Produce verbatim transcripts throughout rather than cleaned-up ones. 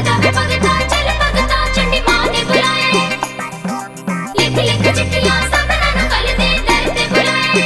भगता वे भगता चल भगता चंडी मां ने बुलाए लिख लिख चिट्ठियां सबना नु कल दे दर ते बुलाए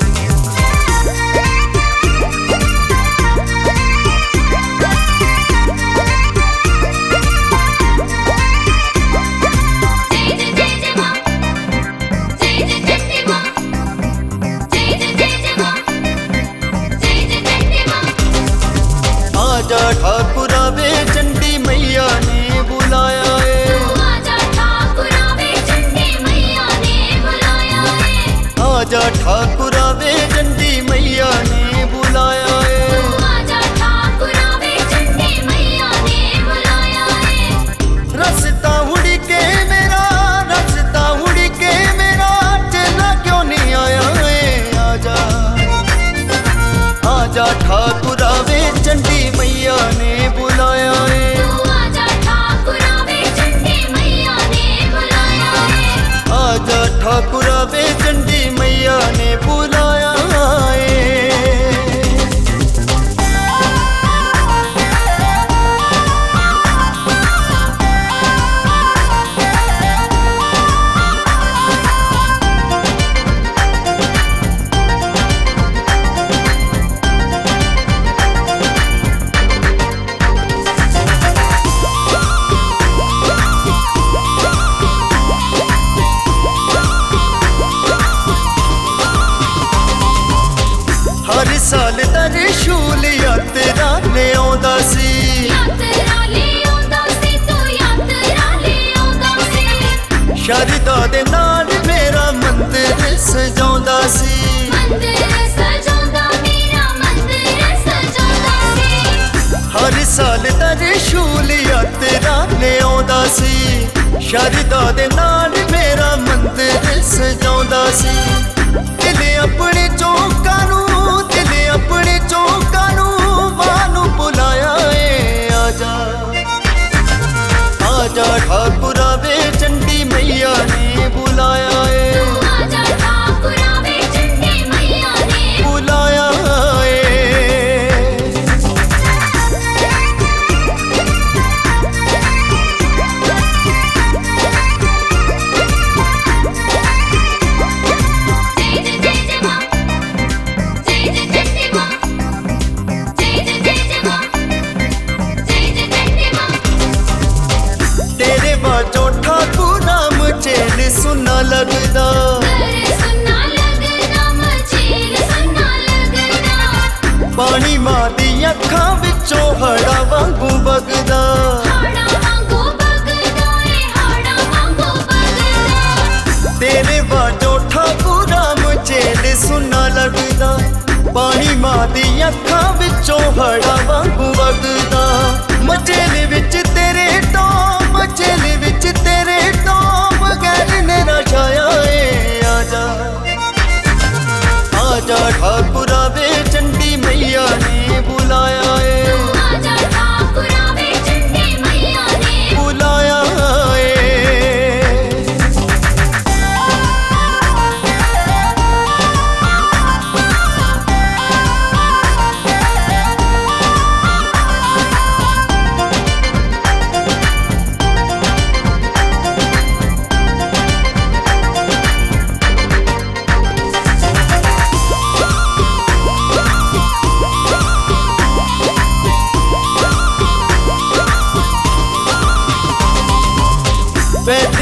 आजा ठाकुरा वे चंडी मैया ने बुलाया है आजा ठाकुरा वे चंडी मैया ने बुलाया है आजा ठाकुरा वे चंडी मैया ने बुलाया है आजा ठाकुरा वे चंडी मैया ने बुलाया है रास्ता उड़ के मेरा रास्ता उड़ के मेरा चला क्यों नहीं आया है आजा आजा ठाकुरा वे चंडी मैया ने बुलाया है आजा ठाकुरा वे चंडी मैया ने बुलाया है आजा ठाकुरा वे चंडी मैया ने बुलाया है हर साल त्रिशूल यात्रा ले आउंदा सी यात्रा ले आउंदा सी तू यात्रा ले आउंदा सी शरदा दे नाल मेरा मंदिर सजाउंदा सी मंदिर सजाउंदा मेरा मंदिर सजाउंदा सी हर साल त्रिशूल यात्रा ले आउंदा सी शरदा दे नाल मेरा मंदिर सजाउंदा सी दिले अपने चौकां नू दिले अपने चौकां नू वानू बुलाया है आजा आजा ठाकुरा वे चंडी मैया ने बुलाया है आजा ठाकुरा वे चंडी मैया ने बुलाया है जय जय जय मां जय जय चंडी मां जय जय जय मां जय जय चंडी मां तेरे बाजो ठाकुर नाम चेल सुना लगदा तेरे सुनना लगदा मचेल सुनना लगदा पानी मां दी अखां विचों हड़ा वांगू बगदा हाड़ा वांगू बगदा ए हाड़ा वांगू बगदा तेरे बाजो ठाकुर नाम चेल सुना लगदा पानी मां दी अखां विचों हड़ा वांगू बगदा मचेल विच तेरे टॉम मचेल विच तेरे टॉम गैर ने ना छाया है आजा आजा ठाकुरा वे चंडी मैया ने बुलाया है आजा ठाकुरा वे चंडी मैया ने बुलाया है वे